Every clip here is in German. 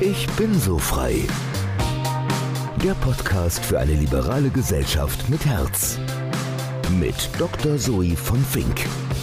Ich bin so frei. Der Podcast für eine liberale Gesellschaft mit Herz. Mit Dr. Zoe von Fink.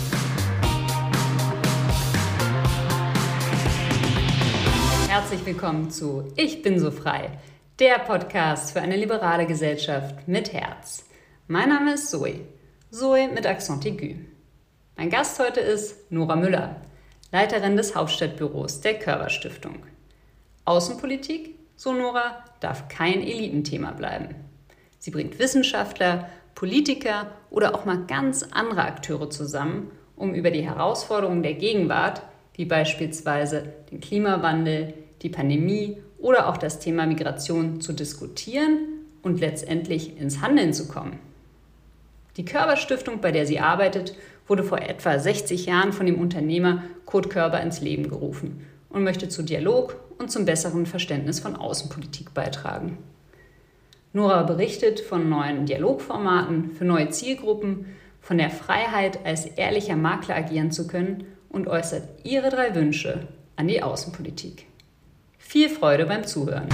Herzlich willkommen zu Ich bin so frei, der Podcast für eine liberale Gesellschaft mit Herz. Mein Name ist Zoe, Zoe mit Accent aigu. Mein Gast heute ist Nora Müller, Leiterin des Hauptstadtbüros der Körber-Stiftung. Außenpolitik, so Nora, darf kein Elitenthema bleiben. Sie bringt Wissenschaftler, Politiker oder auch mal ganz andere Akteure zusammen, um über die Herausforderungen der Gegenwart, wie beispielsweise den Klimawandel, die Pandemie oder auch das Thema Migration zu diskutieren und letztendlich ins Handeln zu kommen. Die Körber-Stiftung, bei der sie arbeitet, wurde vor etwa 60 Jahren von dem Unternehmer Kurt Körber ins Leben gerufen und möchte zu Dialog und zum besseren Verständnis von Außenpolitik beitragen. Nora berichtet von neuen Dialogformaten für neue Zielgruppen, von der Freiheit, als ehrlicher Makler agieren zu können und äußert ihre 3 Wünsche an die Außenpolitik. Viel Freude beim Zuhören.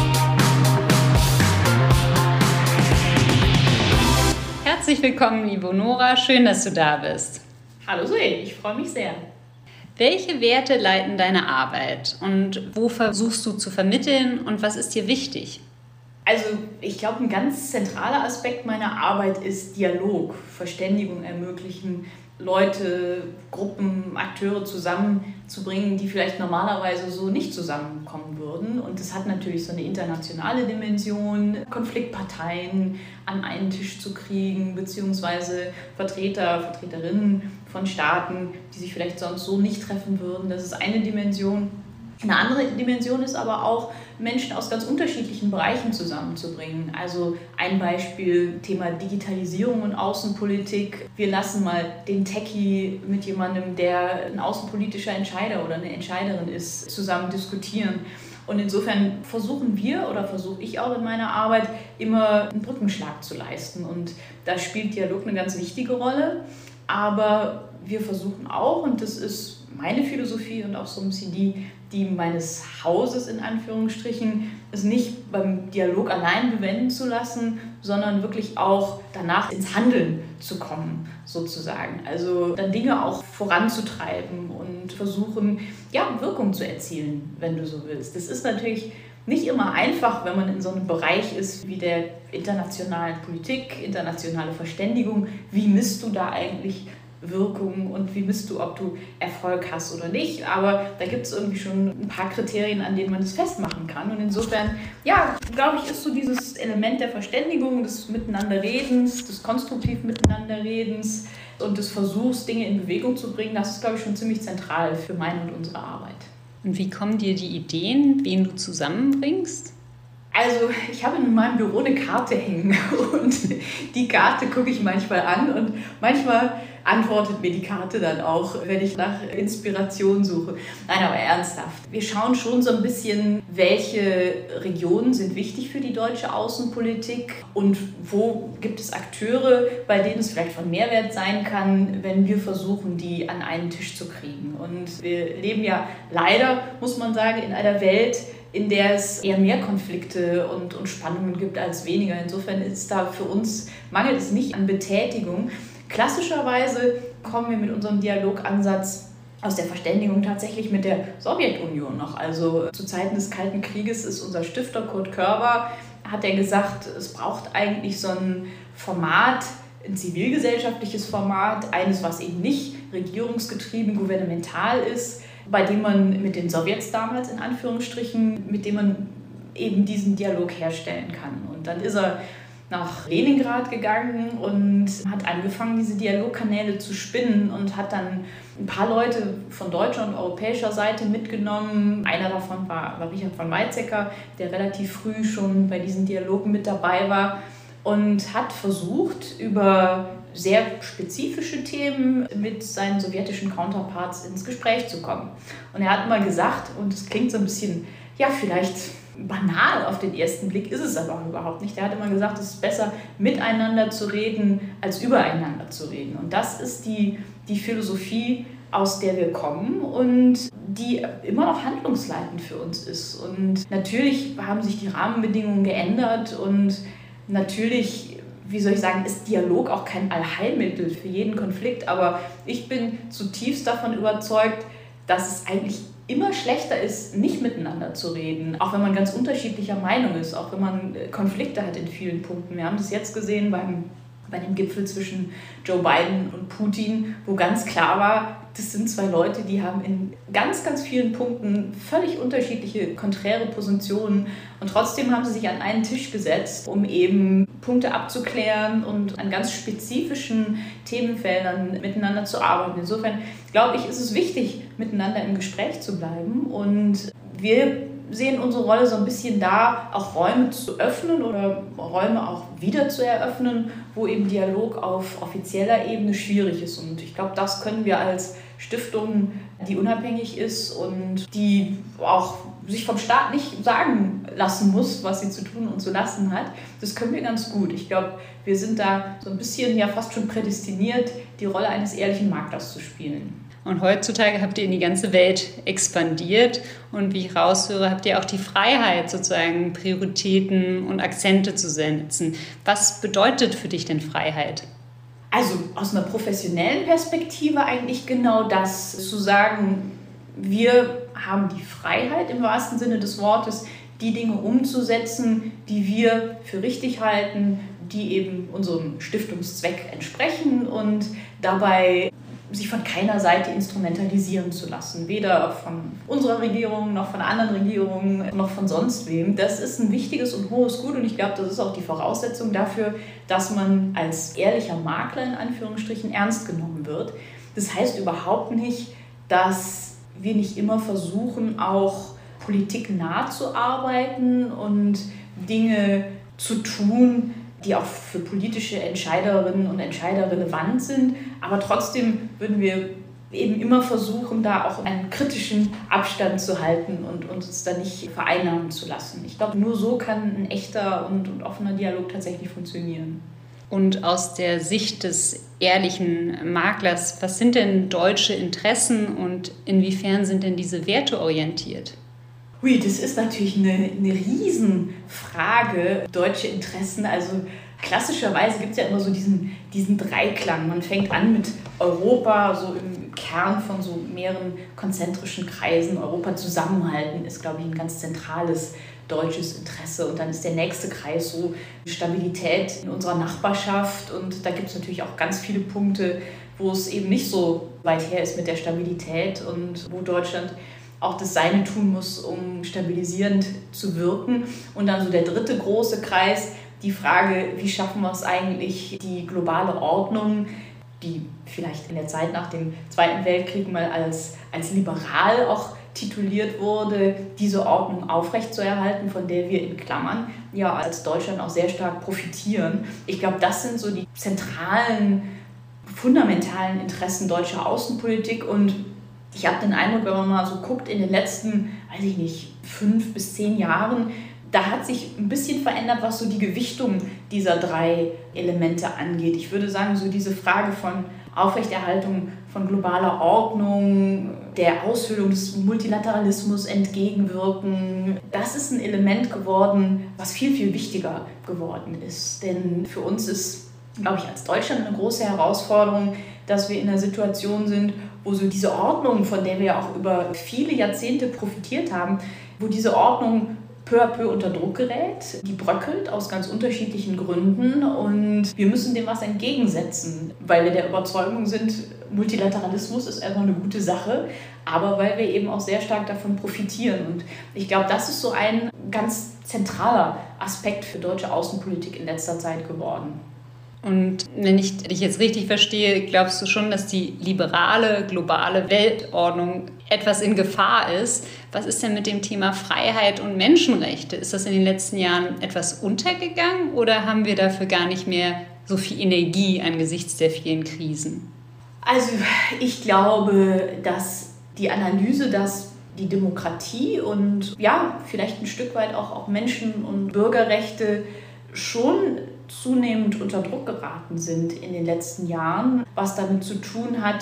Herzlich willkommen, liebe Nora. Schön, dass du da bist. Hallo Zoe, ich freue mich sehr. Welche Werte leiten deine Arbeit und wo versuchst du zu vermitteln und was ist dir wichtig? Also ich glaube, ein ganz zentraler Aspekt meiner Arbeit ist Dialog, Verständigung ermöglichen, Leute, Gruppen, Akteure zusammenzubringen, die vielleicht normalerweise so nicht zusammenkommen würden. Und das hat natürlich so eine internationale Dimension, Konfliktparteien an einen Tisch zu kriegen, beziehungsweise Vertreterinnen von Staaten, die sich vielleicht sonst so nicht treffen würden. Das ist eine Dimension. Eine andere Dimension ist aber auch, Menschen aus ganz unterschiedlichen Bereichen zusammenzubringen. Also ein Beispiel, Thema Digitalisierung und Außenpolitik. Wir lassen mal den Techie mit jemandem, der ein außenpolitischer Entscheider oder eine Entscheiderin ist, zusammen diskutieren. Und insofern versuche ich auch in meiner Arbeit immer einen Brückenschlag zu leisten. Und da spielt Dialog eine ganz wichtige Rolle. Aber wir versuchen auch, und das ist meine Philosophie und auch so ein bisschen die meines Hauses in Anführungsstrichen, es nicht beim Dialog allein bewenden zu lassen, sondern wirklich auch danach ins Handeln zu kommen, sozusagen. Also dann Dinge auch voranzutreiben und versuchen, Wirkung zu erzielen, wenn du so willst. Das ist natürlich nicht immer einfach, wenn man in so einem Bereich ist wie der internationalen Politik, internationale Verständigung. Wie misst du da eigentlich Wirkung und wie misst du, ob du Erfolg hast oder nicht. Aber da gibt es irgendwie schon ein paar Kriterien, an denen man das festmachen kann. Und insofern, glaube ich, ist so dieses Element der Verständigung, des Miteinanderredens, des konstruktiv Miteinanderredens und des Versuchs, Dinge in Bewegung zu bringen, das ist, glaube ich, schon ziemlich zentral für meine und unsere Arbeit. Und wie kommen dir die Ideen, wen du zusammenbringst? Also ich habe in meinem Büro eine Karte hängen und die Karte gucke ich manchmal an und manchmal antwortet mir die Karte dann auch, wenn ich nach Inspiration suche. Nein, aber ernsthaft. Wir schauen schon so ein bisschen, welche Regionen sind wichtig für die deutsche Außenpolitik und wo gibt es Akteure, bei denen es vielleicht von Mehrwert sein kann, wenn wir versuchen, die an einen Tisch zu kriegen. Und wir leben ja leider, muss man sagen, in einer Welt, in der es eher mehr Konflikte und Spannungen gibt als weniger. Insofern ist da für uns, mangelt es nicht an Betätigung. Klassischerweise kommen wir mit unserem Dialogansatz aus der Verständigung tatsächlich mit der Sowjetunion noch. Also zu Zeiten des Kalten Krieges ist unser Stifter Kurt Körber, hat er gesagt, es braucht eigentlich so ein Format, ein zivilgesellschaftliches Format, eines, was eben nicht regierungsgetrieben, gouvernemental ist, bei dem man mit den Sowjets damals in Anführungsstrichen, mit dem man eben diesen Dialog herstellen kann. Und dann ist er nach Leningrad gegangen und hat angefangen, diese Dialogkanäle zu spinnen und hat dann ein paar Leute von deutscher und europäischer Seite mitgenommen. Einer davon war Richard von Weizsäcker, der relativ früh schon bei diesen Dialogen mit dabei war und hat versucht, über sehr spezifische Themen mit seinen sowjetischen Counterparts ins Gespräch zu kommen. Und er hat mal gesagt, und es klingt so ein bisschen, vielleicht banal auf den ersten Blick, ist es aber überhaupt nicht. Er hat immer gesagt, es ist besser, miteinander zu reden, als übereinander zu reden. Und das ist die Philosophie aus der wir kommen und die immer noch handlungsleitend für uns ist. Und natürlich haben sich die Rahmenbedingungen geändert und natürlich, wie soll ich sagen, ist Dialog auch kein Allheilmittel für jeden Konflikt, aber ich bin zutiefst davon überzeugt, dass es eigentlich immer schlechter ist, nicht miteinander zu reden, auch wenn man ganz unterschiedlicher Meinung ist, auch wenn man Konflikte hat in vielen Punkten. Wir haben das jetzt gesehen bei dem Gipfel zwischen Joe Biden und Putin, wo ganz klar war, das sind zwei Leute, die haben in ganz, ganz vielen Punkten völlig unterschiedliche, konträre Positionen und trotzdem haben sie sich an einen Tisch gesetzt, um eben Punkte abzuklären und an ganz spezifischen Themenfeldern miteinander zu arbeiten. Insofern glaube ich, ist es wichtig, miteinander im Gespräch zu bleiben und wir sehen unsere Rolle so ein bisschen da, auch Räume zu öffnen oder Räume auch wieder zu eröffnen, wo eben Dialog auf offizieller Ebene schwierig ist. Und ich glaube, das können wir als Stiftung, die unabhängig ist und die auch sich vom Staat nicht sagen lassen muss, was sie zu tun und zu lassen hat, das können wir ganz gut. Ich glaube, wir sind da so ein bisschen ja fast schon prädestiniert, die Rolle eines ehrlichen Maklers zu spielen. Und heutzutage habt ihr in die ganze Welt expandiert und wie ich raushöre, habt ihr auch die Freiheit, sozusagen Prioritäten und Akzente zu setzen. Was bedeutet für dich denn Freiheit? Also aus einer professionellen Perspektive eigentlich genau das, zu sagen, wir haben die Freiheit im wahrsten Sinne des Wortes, die Dinge umzusetzen, die wir für richtig halten, die eben unserem Stiftungszweck entsprechen und dabei sich von keiner Seite instrumentalisieren zu lassen. Weder von unserer Regierung, noch von anderen Regierungen, noch von sonst wem. Das ist ein wichtiges und hohes Gut und ich glaube, das ist auch die Voraussetzung dafür, dass man als ehrlicher Makler in Anführungsstrichen ernst genommen wird. Das heißt überhaupt nicht, dass wir nicht immer versuchen, auch Politik nah zu arbeiten und Dinge zu tun, die auch für politische Entscheiderinnen und Entscheider relevant sind. Aber trotzdem würden wir eben immer versuchen, da auch einen kritischen Abstand zu halten und uns da nicht vereinnahmen zu lassen. Ich glaube, nur so kann ein echter und offener Dialog tatsächlich funktionieren. Und aus der Sicht des ehrlichen Maklers, was sind denn deutsche Interessen und inwiefern sind denn diese Werte orientiert? Ui, das ist natürlich eine Riesenfrage, deutsche Interessen. Also klassischerweise gibt es ja immer so diesen Dreiklang. Man fängt an mit Europa, so im Kern von so mehreren konzentrischen Kreisen. Europa zusammenhalten ist, glaube ich, ein ganz zentrales deutsches Interesse. Und dann ist der nächste Kreis so Stabilität in unserer Nachbarschaft. Und da gibt es natürlich auch ganz viele Punkte, wo es eben nicht so weit her ist mit der Stabilität und wo Deutschland auch das Seine tun muss, um stabilisierend zu wirken. Und dann so der dritte große Kreis, die Frage, wie schaffen wir es eigentlich, die globale Ordnung, die vielleicht in der Zeit nach dem Zweiten Weltkrieg mal als liberal auch tituliert wurde, diese Ordnung aufrechtzuerhalten, von der wir in Klammern ja als Deutschland auch sehr stark profitieren. Ich glaube, das sind so die zentralen, fundamentalen Interessen deutscher Außenpolitik und ich habe den Eindruck, wenn man mal so guckt, in den letzten, 5 bis 10 Jahren, da hat sich ein bisschen verändert, was so die Gewichtung dieser 3 Elemente angeht. Ich würde sagen, so diese Frage von Aufrechterhaltung von globaler Ordnung, der Aushöhlung des Multilateralismus entgegenwirken, das ist ein Element geworden, was viel, viel wichtiger geworden ist. Denn für uns ist, glaube ich, als Deutschland eine große Herausforderung, dass wir in einer Situation sind, wo so diese Ordnung, von der wir auch über viele Jahrzehnte profitiert haben, wo diese Ordnung peu à peu unter Druck gerät, die bröckelt aus ganz unterschiedlichen Gründen und wir müssen dem was entgegensetzen, weil wir der Überzeugung sind, Multilateralismus ist erstmal eine gute Sache, aber weil wir eben auch sehr stark davon profitieren und ich glaube, das ist so ein ganz zentraler Aspekt für deutsche Außenpolitik in letzter Zeit geworden. Und wenn ich dich jetzt richtig verstehe, glaubst du schon, dass die liberale, globale Weltordnung etwas in Gefahr ist? Was ist denn mit dem Thema Freiheit und Menschenrechte? Ist das in den letzten Jahren etwas untergegangen oder haben wir dafür gar nicht mehr so viel Energie angesichts der vielen Krisen? Also ich glaube, dass die Analyse, dass die Demokratie und ja, vielleicht ein Stück weit auch Menschen- und Bürgerrechte schon zunehmend unter Druck geraten sind in den letzten Jahren, was damit zu tun hat,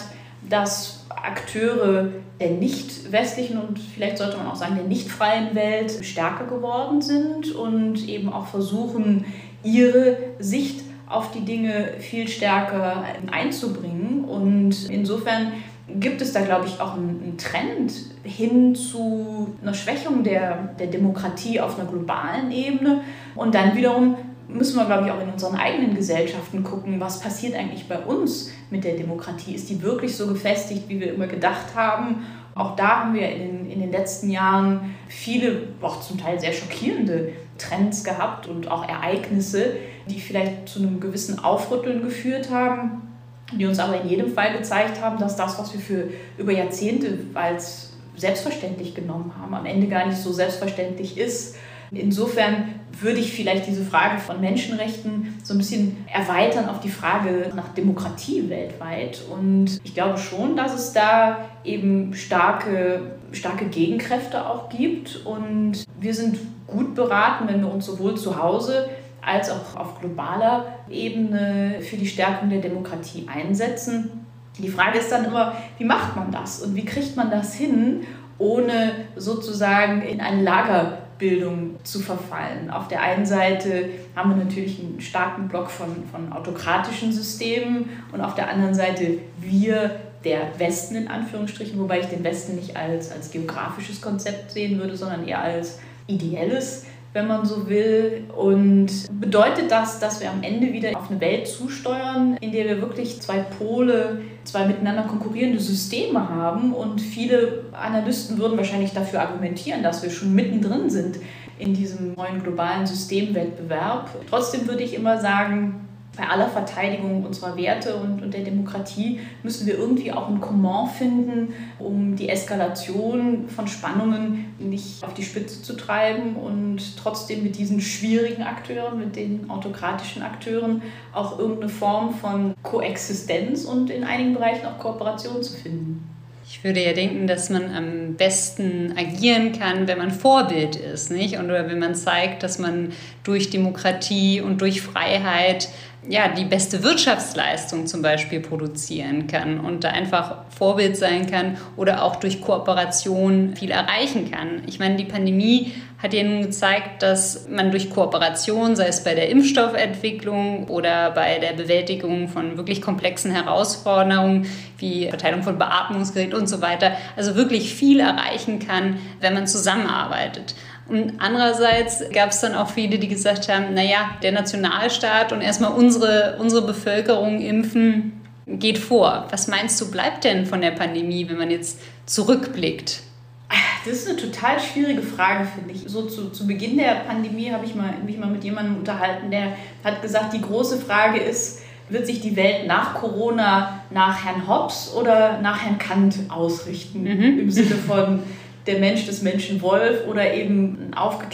dass Akteure der nicht westlichen und vielleicht sollte man auch sagen der nicht freien Welt stärker geworden sind und eben auch versuchen, ihre Sicht auf die Dinge viel stärker einzubringen. Und insofern gibt es da, glaube ich, auch einen Trend hin zu einer Schwächung der Demokratie auf einer globalen Ebene. Und dann wiederum müssen wir, glaube ich, auch in unseren eigenen Gesellschaften gucken, was passiert eigentlich bei uns mit der Demokratie? Ist die wirklich so gefestigt, wie wir immer gedacht haben? Auch da haben wir in den letzten Jahren viele, auch zum Teil sehr schockierende Trends gehabt und auch Ereignisse, die vielleicht zu einem gewissen Aufrütteln geführt haben, die uns aber in jedem Fall gezeigt haben, dass das, was wir für über Jahrzehnte als selbstverständlich genommen haben, am Ende gar nicht so selbstverständlich ist. Insofern würde ich vielleicht diese Frage von Menschenrechten so ein bisschen erweitern auf die Frage nach Demokratie weltweit. Und ich glaube schon, dass es da eben starke Gegenkräfte auch gibt. Und wir sind gut beraten, wenn wir uns sowohl zu Hause als auch auf globaler Ebene für die Stärkung der Demokratie einsetzen. Die Frage ist dann immer, wie macht man das und wie kriegt man das hin, ohne sozusagen in eine Lagerbildung zu verfallen. Auf der einen Seite haben wir natürlich einen starken Block von autokratischen Systemen und auf der anderen Seite wir, der Westen in Anführungsstrichen, wobei ich den Westen nicht als geografisches Konzept sehen würde, sondern eher als ideelles, wenn man so will. Und bedeutet das, dass wir am Ende wieder auf eine Welt zusteuern, in der wir wirklich zwei Pole, zwei miteinander konkurrierende Systeme haben. Und viele Analysten würden wahrscheinlich dafür argumentieren, dass wir schon mittendrin sind in diesem neuen globalen Systemwettbewerb. Trotzdem würde ich immer sagen, bei aller Verteidigung unserer Werte und der Demokratie müssen wir irgendwie auch ein Comment finden, um die Eskalation von Spannungen nicht auf die Spitze zu treiben und trotzdem mit diesen schwierigen Akteuren, mit den autokratischen Akteuren auch irgendeine Form von Koexistenz und in einigen Bereichen auch Kooperation zu finden. Ich würde ja denken, dass man am besten agieren kann, wenn man Vorbild ist, nicht? Oder wenn man zeigt, dass man durch Demokratie und durch Freiheit die beste Wirtschaftsleistung zum Beispiel produzieren kann und da einfach Vorbild sein kann oder auch durch Kooperation viel erreichen kann. Ich meine, die Pandemie hat ja nun gezeigt, dass man durch Kooperation, sei es bei der Impfstoffentwicklung oder bei der Bewältigung von wirklich komplexen Herausforderungen wie Verteilung von Beatmungsgeräten und so weiter, also wirklich viel erreichen kann, wenn man zusammenarbeitet. Und andererseits gab es dann auch viele, die gesagt haben, der Nationalstaat und erstmal unsere Bevölkerung impfen geht vor. Was meinst du, bleibt denn von der Pandemie, wenn man jetzt zurückblickt? Das ist eine total schwierige Frage, finde ich. So zu Beginn der Pandemie habe ich mich mal mit jemandem unterhalten, der hat gesagt, die große Frage ist, wird sich die Welt nach Corona nach Herrn Hobbes oder nach Herrn Kant ausrichten? Im Sinne von der Mensch des Menschen Wolf oder eben ein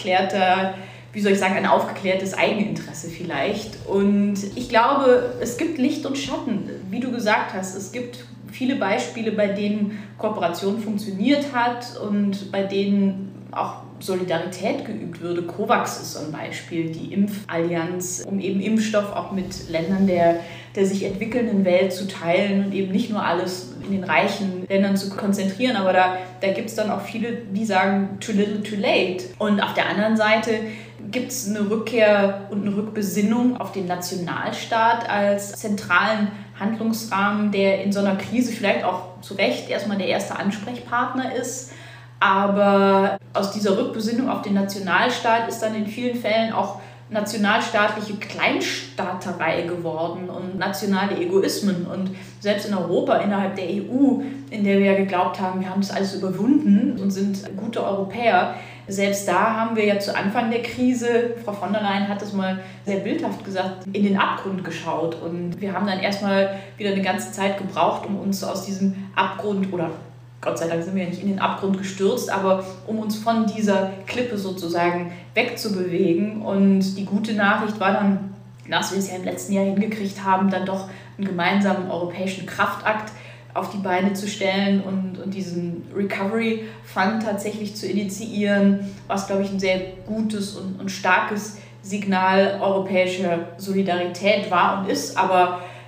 aufgeklärtes Eigeninteresse vielleicht. Und ich glaube, es gibt Licht und Schatten, wie du gesagt hast. Es gibt viele Beispiele, bei denen Kooperation funktioniert hat und bei denen auch Solidarität geübt würde. COVAX ist so ein Beispiel, die Impfallianz, um eben Impfstoff auch mit Ländern der sich entwickelnden Welt zu teilen und eben nicht nur alles in den reichen Ländern zu konzentrieren. Aber da gibt es dann auch viele, die sagen, too little, too late. Und auf der anderen Seite gibt es eine Rückkehr und eine Rückbesinnung auf den Nationalstaat als zentralen Handlungsrahmen, der in so einer Krise vielleicht auch zu Recht erstmal der erste Ansprechpartner ist. Aber aus dieser Rückbesinnung auf den Nationalstaat ist dann in vielen Fällen auch nationalstaatliche Kleinstaaterei geworden und nationale Egoismen. Und selbst in Europa, innerhalb der EU, in der wir ja geglaubt haben, wir haben das alles überwunden und sind gute Europäer, selbst da haben wir ja zu Anfang der Krise, Frau von der Leyen hat das mal sehr bildhaft gesagt, in den Abgrund geschaut. Und wir haben dann erstmal wieder eine ganze Zeit gebraucht, um uns aus diesem Abgrund, oder Gott sei Dank sind wir ja nicht in den Abgrund gestürzt, aber um uns von dieser Klippe sozusagen wegzubewegen. Und die gute Nachricht war dann, dass wir es ja im letzten Jahr hingekriegt haben, dann doch einen gemeinsamen europäischen Kraftakt auf die Beine zu stellen und diesen Recovery Fund tatsächlich zu initiieren, was, glaube ich, ein sehr gutes und starkes Signal europäischer Solidarität war und ist. Aber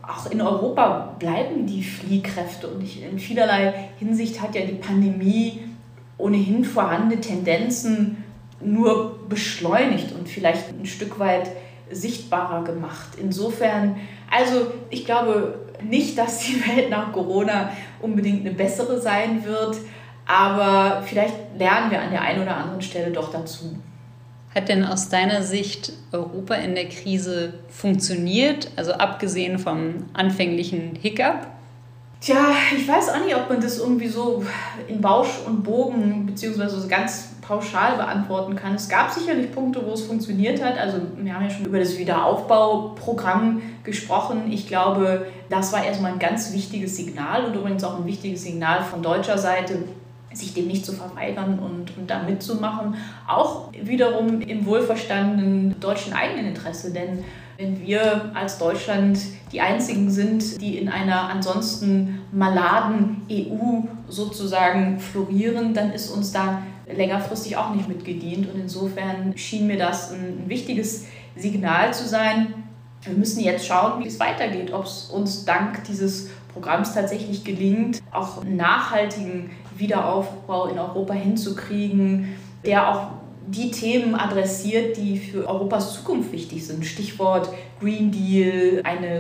auch in Europa bleiben die Fliehkräfte und in vielerlei Hinsicht hat ja die Pandemie ohnehin vorhandene Tendenzen nur beschleunigt und vielleicht ein Stück weit sichtbarer gemacht. Insofern, also ich glaube nicht, dass die Welt nach Corona unbedingt eine bessere sein wird, aber vielleicht lernen wir an der einen oder anderen Stelle doch dazu. Hat denn aus deiner Sicht Europa in der Krise funktioniert, also abgesehen vom anfänglichen Hiccup? Tja, ich weiß auch nicht, ob man das irgendwie so in Bausch und Bogen beziehungsweise so ganz pauschal beantworten kann. Es gab sicherlich Punkte, wo es funktioniert hat. Also wir haben ja schon über das Wiederaufbauprogramm gesprochen. Ich glaube, das war erstmal ein ganz wichtiges Signal und übrigens auch ein wichtiges Signal von deutscher Seite, sich dem nicht zu verweigern und da mitzumachen. Auch wiederum im wohlverstandenen deutschen Eigeninteresse, denn wenn wir als Deutschland die Einzigen sind, die in einer ansonsten maladen EU sozusagen florieren, dann ist uns da längerfristig auch nicht mitgedient. Und insofern schien mir das ein wichtiges Signal zu sein. Wir müssen jetzt schauen, wie es weitergeht, ob es uns dank dieses Programms tatsächlich gelingt, auch einen nachhaltigen Wiederaufbau in Europa hinzukriegen, der auch die Themen adressiert, die für Europas Zukunft wichtig sind. Stichwort Green Deal,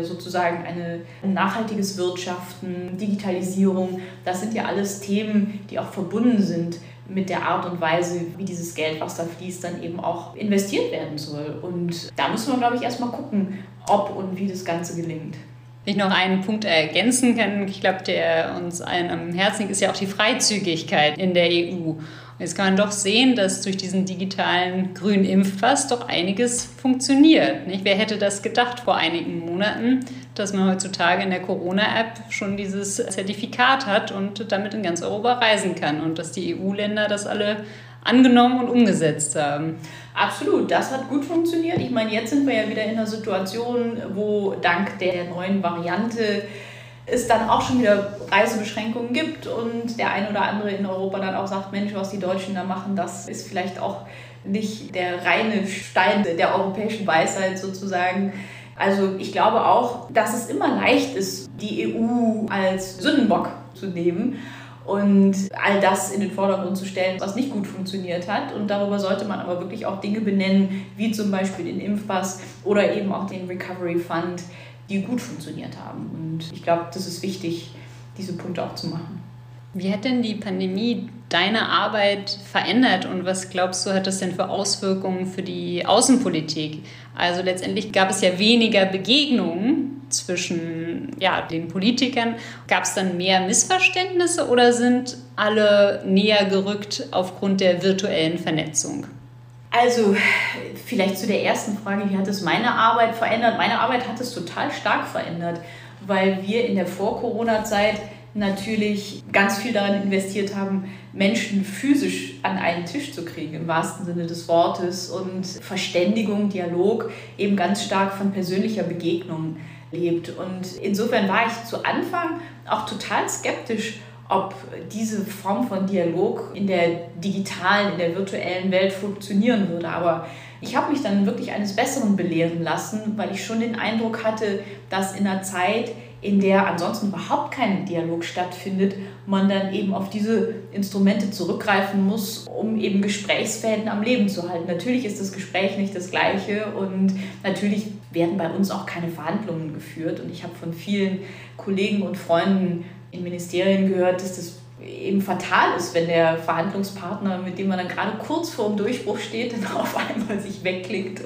ein nachhaltiges Wirtschaften, Digitalisierung. Das sind ja alles Themen, die auch verbunden sind mit der Art und Weise, wie dieses Geld, was da fließt, dann eben auch investiert werden soll. Und da müssen wir, glaube ich, erstmal gucken, ob und wie das Ganze gelingt. Wenn ich noch einen Punkt ergänzen kann, ich glaube, der uns allen am Herzen liegt, ist ja auch die Freizügigkeit in der EU. Und jetzt kann man doch sehen, dass durch diesen digitalen grünen Impfpass doch einiges funktioniert. Nicht? Wer hätte das gedacht vor einigen Monaten, dass man heutzutage in der Corona-App schon dieses Zertifikat hat und damit in ganz Europa reisen kann und dass die EU-Länder das alle angenommen und umgesetzt haben. Absolut, das hat gut funktioniert. Ich meine, jetzt sind wir ja wieder in einer Situation, wo dank der neuen Variante es dann auch schon wieder Reisebeschränkungen gibt und der ein oder andere in Europa dann auch sagt, Mensch, was die Deutschen da machen, das ist vielleicht auch nicht der reine Stein der europäischen Weisheit sozusagen. Also ich glaube auch, dass es immer leicht ist, die EU als Sündenbock zu nehmen und all das in den Vordergrund zu stellen, was nicht gut funktioniert hat. Und darüber sollte man aber wirklich auch Dinge benennen, wie zum Beispiel den Impfpass oder eben auch den Recovery Fund, die gut funktioniert haben. Und ich glaube, das ist wichtig, diese Punkte auch zu machen. Wie hat denn die Pandemie deine Arbeit verändert und was glaubst du, hat das denn für Auswirkungen für die Außenpolitik? Also letztendlich gab es ja weniger Begegnungen zwischen den Politikern. Gab es dann mehr Missverständnisse oder sind alle näher gerückt aufgrund der virtuellen Vernetzung? Also vielleicht zu der ersten Frage, wie hat es meine Arbeit verändert? Meine Arbeit hat es total stark verändert, weil wir in der Vor-Corona-Zeit natürlich ganz viel daran investiert haben, Menschen physisch an einen Tisch zu kriegen, im wahrsten Sinne des Wortes. Und Verständigung, Dialog eben ganz stark von persönlicher Begegnung lebt. Und insofern war ich zu Anfang auch total skeptisch, ob diese Form von Dialog in der digitalen, in der virtuellen Welt funktionieren würde. Aber ich habe mich dann wirklich eines Besseren belehren lassen, weil ich schon den Eindruck hatte, dass in einer Zeit, in der ansonsten überhaupt kein Dialog stattfindet, man dann eben auf diese Instrumente zurückgreifen muss, um eben Gesprächsfäden am Leben zu halten. Natürlich ist das Gespräch nicht das Gleiche und natürlich werden bei uns auch keine Verhandlungen geführt. Und ich habe von vielen Kollegen und Freunden in Ministerien gehört, dass das eben fatal ist, wenn der Verhandlungspartner, mit dem man dann gerade kurz vor dem Durchbruch steht, dann auf einmal sich wegklickt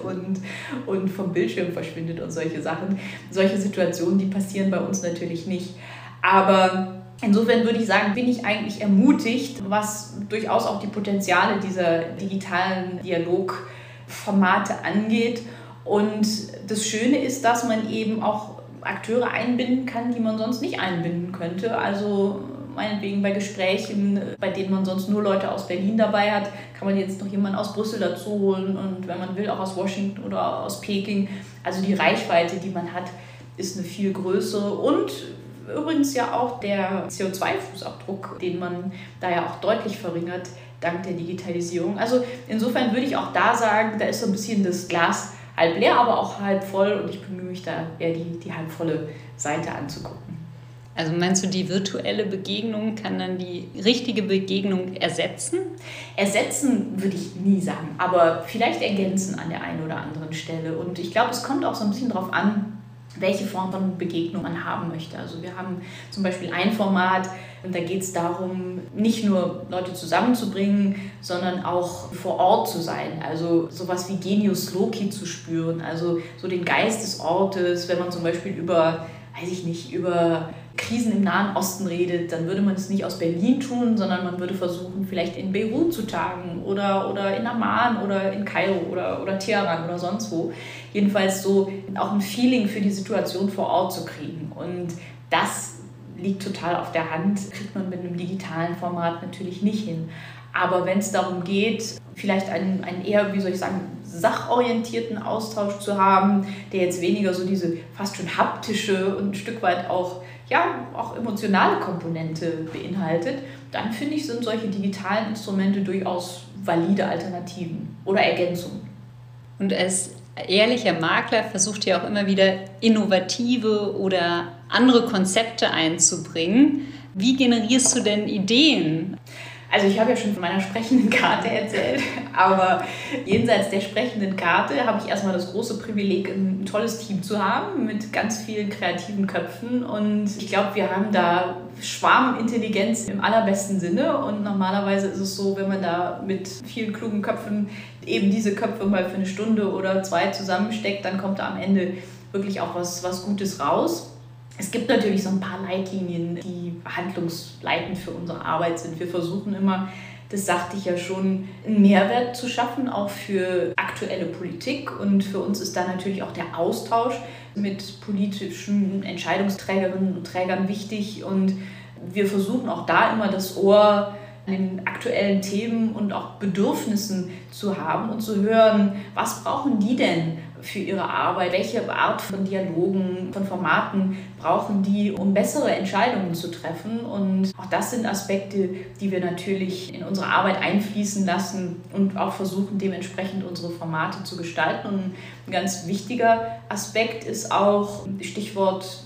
und vom Bildschirm verschwindet und solche Sachen. Solche Situationen, die passieren bei uns natürlich nicht. Aber insofern würde ich sagen, bin ich eigentlich ermutigt, was durchaus auch die Potenziale dieser digitalen Dialogformate angeht. Und das Schöne ist, dass man eben auch Akteure einbinden kann, die man sonst nicht einbinden könnte. Also meinetwegen bei Gesprächen, bei denen man sonst nur Leute aus Berlin dabei hat, kann man jetzt noch jemanden aus Brüssel dazu holen und wenn man will auch aus Washington oder aus Peking. Also die Reichweite, die man hat, ist eine viel größere und übrigens ja auch der CO2-Fußabdruck, den man da ja auch deutlich verringert, dank der Digitalisierung. Also insofern würde ich auch da sagen, da ist so ein bisschen das Glas halb leer, aber auch halb voll und ich bemühe mich da eher die halb volle Seite anzugucken. Also meinst du, die virtuelle Begegnung kann dann die richtige Begegnung ersetzen? Ersetzen würde ich nie sagen, aber vielleicht ergänzen an der einen oder anderen Stelle. Und ich glaube, es kommt auch so ein bisschen darauf an, welche Form von Begegnung man haben möchte. Also wir haben zum Beispiel ein Format und da geht es darum, nicht nur Leute zusammenzubringen, sondern auch vor Ort zu sein. Also sowas wie Genius Loci zu spüren, also so den Geist des Ortes. Wenn man zum Beispiel über Krisen im Nahen Osten redet, dann würde man es nicht aus Berlin tun, sondern man würde versuchen, vielleicht in Beirut zu tagen oder in Amman oder in Kairo oder Teheran oder sonst wo. Jedenfalls so auch ein Feeling für die Situation vor Ort zu kriegen. Und das liegt total auf der Hand, kriegt man mit einem digitalen Format natürlich nicht hin. Aber wenn es darum geht, vielleicht einen eher, sachorientierten Austausch zu haben, der jetzt weniger so diese fast schon haptische und ein Stück weit auch emotionale Komponente beinhaltet, dann finde ich, sind solche digitalen Instrumente durchaus valide Alternativen oder Ergänzungen. Und als ehrlicher Makler versucht ihr auch immer wieder innovative oder andere Konzepte einzubringen. Wie generierst du denn Ideen? Also ich habe ja schon von meiner sprechenden Karte erzählt, aber jenseits der sprechenden Karte habe ich erstmal das große Privileg, ein tolles Team zu haben mit ganz vielen kreativen Köpfen und ich glaube, wir haben da Schwarmintelligenz im allerbesten Sinne und normalerweise ist es so, wenn man da mit vielen klugen Köpfen eben diese Köpfe mal für eine Stunde oder 2 zusammensteckt, dann kommt da am Ende wirklich auch was Gutes raus. Es gibt natürlich so ein paar Leitlinien, die handlungsleitend für unsere Arbeit sind. Wir versuchen immer, das sagte ich ja schon, einen Mehrwert zu schaffen, auch für aktuelle Politik. Und für uns ist da natürlich auch der Austausch mit politischen Entscheidungsträgerinnen und Trägern wichtig. Und wir versuchen auch da immer das Ohr an den aktuellen Themen und auch Bedürfnissen zu haben und zu hören, was brauchen die denn für ihre Arbeit, welche Art von Dialogen, von Formaten brauchen die, um bessere Entscheidungen zu treffen. Und auch das sind Aspekte, die wir natürlich in unsere Arbeit einfließen lassen und auch versuchen, dementsprechend unsere Formate zu gestalten. Und ein ganz wichtiger Aspekt ist auch, Stichwort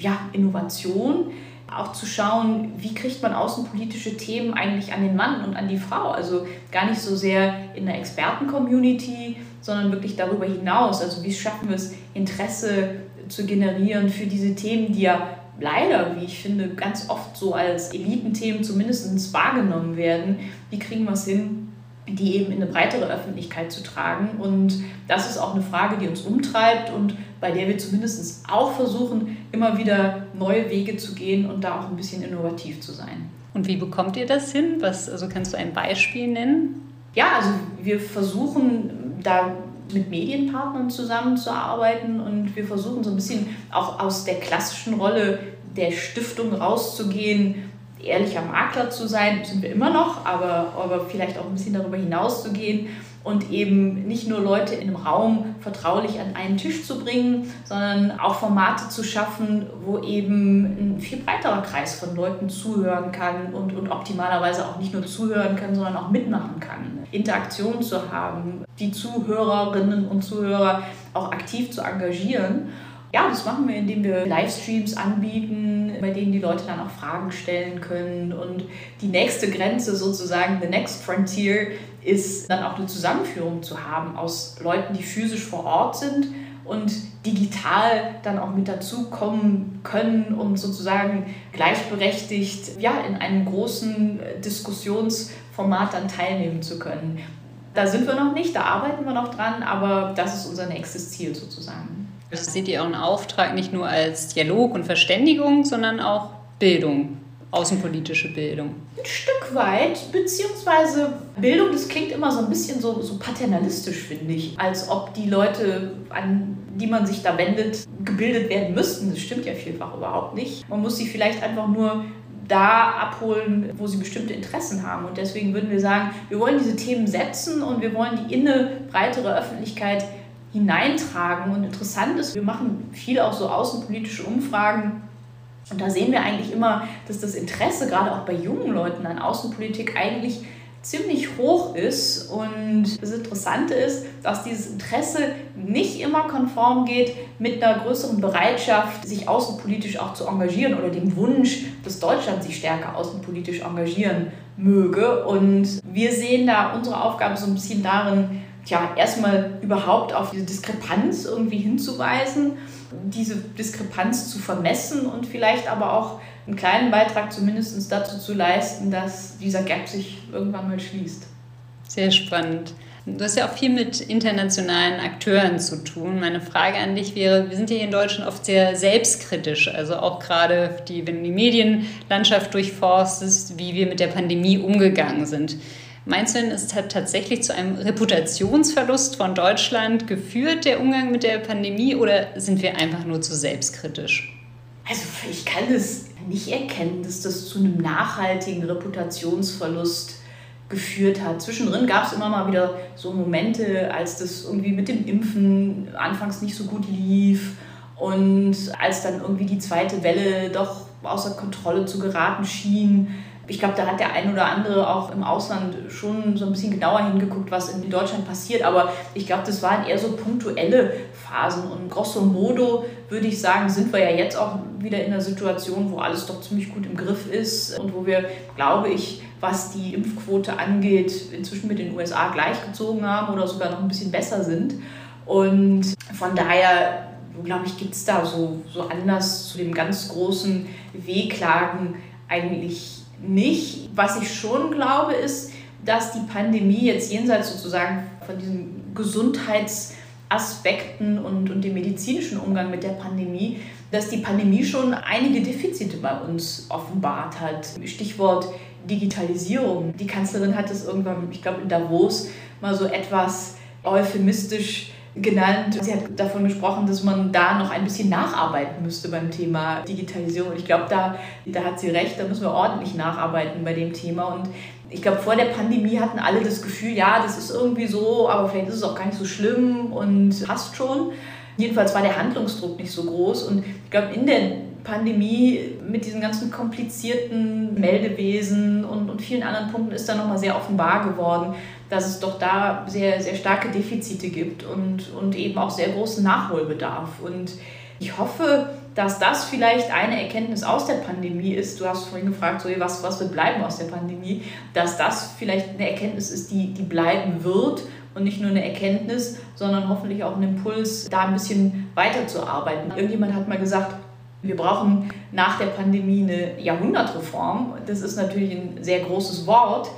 Innovation, auch zu schauen, wie kriegt man außenpolitische Themen eigentlich an den Mann und an die Frau. Also gar nicht so sehr in der Experten-Community, sondern wirklich darüber hinaus. Also wie schaffen wir es, Interesse zu generieren für diese Themen, die ja leider, wie ich finde, ganz oft so als Elitenthemen zumindest wahrgenommen werden. Wie kriegen wir es hin, die eben in eine breitere Öffentlichkeit zu tragen? Und das ist auch eine Frage, die uns umtreibt und bei der wir zumindest auch versuchen, immer wieder neue Wege zu gehen und da auch ein bisschen innovativ zu sein. Und wie bekommt ihr das hin? Kannst du ein Beispiel nennen? Ja, also wir versuchen da mit Medienpartnern zusammenzuarbeiten und wir versuchen so ein bisschen auch aus der klassischen Rolle der Stiftung rauszugehen, ehrlicher Makler zu sein, sind wir immer noch, aber vielleicht auch ein bisschen darüber hinaus zu gehen und eben nicht nur Leute in einem Raum vertraulich an einen Tisch zu bringen, sondern auch Formate zu schaffen, wo eben ein viel breiterer Kreis von Leuten zuhören kann und optimalerweise auch nicht nur zuhören kann, sondern auch mitmachen kann. Interaktion zu haben, die Zuhörerinnen und Zuhörer auch aktiv zu engagieren. Ja, das machen wir, indem wir Livestreams anbieten, bei denen die Leute dann auch Fragen stellen können. Und die nächste Grenze sozusagen, the next frontier, ist dann auch eine Zusammenführung zu haben aus Leuten, die physisch vor Ort sind und digital dann auch mit dazukommen können, um sozusagen gleichberechtigt in einem großen Diskussionsformat dann teilnehmen zu können. Da sind wir noch nicht, da arbeiten wir noch dran, aber das ist unser nächstes Ziel sozusagen. Das seht ihr auch einen Auftrag nicht nur als Dialog und Verständigung, sondern auch Bildung, außenpolitische Bildung. Ein Stück weit, beziehungsweise Bildung, das klingt immer so ein bisschen so paternalistisch, finde ich, als ob die Leute, an die man sich da wendet, gebildet werden müssten. Das stimmt ja vielfach überhaupt nicht. Man muss sie vielleicht einfach nur da abholen, wo sie bestimmte Interessen haben. Und deswegen würden wir sagen, wir wollen diese Themen setzen und wir wollen die in eine breitere Öffentlichkeit hineintragen. Und interessant ist, wir machen viel auch so außenpolitische Umfragen und da sehen wir eigentlich immer, dass das Interesse gerade auch bei jungen Leuten an Außenpolitik eigentlich ziemlich hoch ist. Und das Interessante ist, dass dieses Interesse nicht immer konform geht mit einer größeren Bereitschaft, sich außenpolitisch auch zu engagieren oder dem Wunsch, dass Deutschland sich stärker außenpolitisch engagieren möge. Und wir sehen da unsere Aufgabe so ein bisschen darin, erstmal überhaupt auf diese Diskrepanz irgendwie hinzuweisen, diese Diskrepanz zu vermessen und vielleicht aber auch einen kleinen Beitrag zumindest dazu zu leisten, dass dieser Gap sich irgendwann mal schließt. Sehr spannend. Du hast ja auch viel mit internationalen Akteuren zu tun. Meine Frage an dich wäre, wir sind ja hier in Deutschland oft sehr selbstkritisch, also auch gerade wenn du die Medienlandschaft durchforstest, wie wir mit der Pandemie umgegangen sind. Meinst du denn, es hat tatsächlich zu einem Reputationsverlust von Deutschland geführt, der Umgang mit der Pandemie, oder sind wir einfach nur zu selbstkritisch? Also ich kann das nicht erkennen, dass das zu einem nachhaltigen Reputationsverlust geführt hat. Zwischendrin gab es immer mal wieder so Momente, als das irgendwie mit dem Impfen anfangs nicht so gut lief und als dann irgendwie die zweite Welle doch außer Kontrolle zu geraten schien. Ich glaube, da hat der ein oder andere auch im Ausland schon so ein bisschen genauer hingeguckt, was in Deutschland passiert. Aber ich glaube, das waren eher so punktuelle Phasen. Und grosso modo würde ich sagen, sind wir ja jetzt auch wieder in einer Situation, wo alles doch ziemlich gut im Griff ist und wo wir, glaube ich, was die Impfquote angeht, inzwischen mit den USA gleichgezogen haben oder sogar noch ein bisschen besser sind. Und von daher, glaube ich, gibt es da so Anlass zu dem ganz großen Wehklagen eigentlich nicht. Was ich schon glaube, ist, dass die Pandemie jetzt jenseits sozusagen von diesen Gesundheitsaspekten und dem medizinischen Umgang mit der Pandemie, dass die Pandemie schon einige Defizite bei uns offenbart hat. Stichwort Digitalisierung. Die Kanzlerin hat es irgendwann, ich glaube in Davos, mal so etwas euphemistisch genannt. Sie hat davon gesprochen, dass man da noch ein bisschen nacharbeiten müsste beim Thema Digitalisierung. Ich glaube, da hat sie recht, da müssen wir ordentlich nacharbeiten bei dem Thema. Und ich glaube, vor der Pandemie hatten alle das Gefühl, ja, das ist irgendwie so, aber vielleicht ist es auch gar nicht so schlimm und passt schon. Jedenfalls war der Handlungsdruck nicht so groß. Und ich glaube, in der Pandemie mit diesen ganzen komplizierten Meldewesen und vielen anderen Punkten ist dann nochmal sehr offenbar geworden, dass es doch da sehr, sehr starke Defizite gibt und eben auch sehr großen Nachholbedarf. Und ich hoffe, dass das vielleicht eine Erkenntnis aus der Pandemie ist. Du hast vorhin gefragt, so, was wird bleiben aus der Pandemie? Dass das vielleicht eine Erkenntnis ist, die bleiben wird und nicht nur eine Erkenntnis, sondern hoffentlich auch ein Impuls, da ein bisschen weiterzuarbeiten. Irgendjemand hat mal gesagt, wir brauchen nach der Pandemie eine Jahrhundertreform. Das ist natürlich ein sehr großes Wort,